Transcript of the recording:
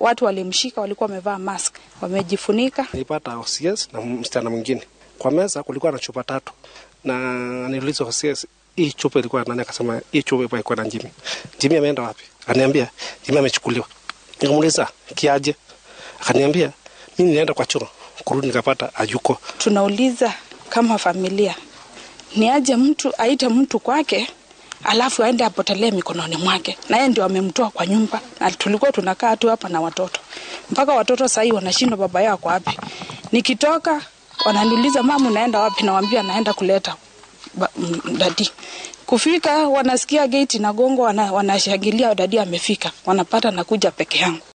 watu walimshika walikuwa wamevaa mask, wamejifunika. Nilipata OCS na msichana mwingine. Kwa meza kulikuwa na chupa 3. Na niliuliza OCS, hii chupa ilikuwa nani? Akasema hii chupa ilikuwa na Jimmy. Jimmy ameenda wapi? Aniambia Jimmy amechukuliwa. Nikamuuliza kiaje? Akaniambia mimi nilienda kwa choo, kurudi nikapata hayuko. Tunauliza kama familia, ni aje mtu aite mtu kwake alafu aende apotelee mikononi mwake, na yeye ndio amemtoa kwa nyumba, na tulikuwa tunakaa tu hapa na watoto. Mpaka watoto sasa hivi wanashindwa baba yao kwa wapi. Nikitoka wananiuliza mama unaenda wapi? Nawaambia naenda kuleta dadi. Kufika wanasikia gate na gongo, wanashangilia dadi amefika. Wanapata nakuja peke yangu.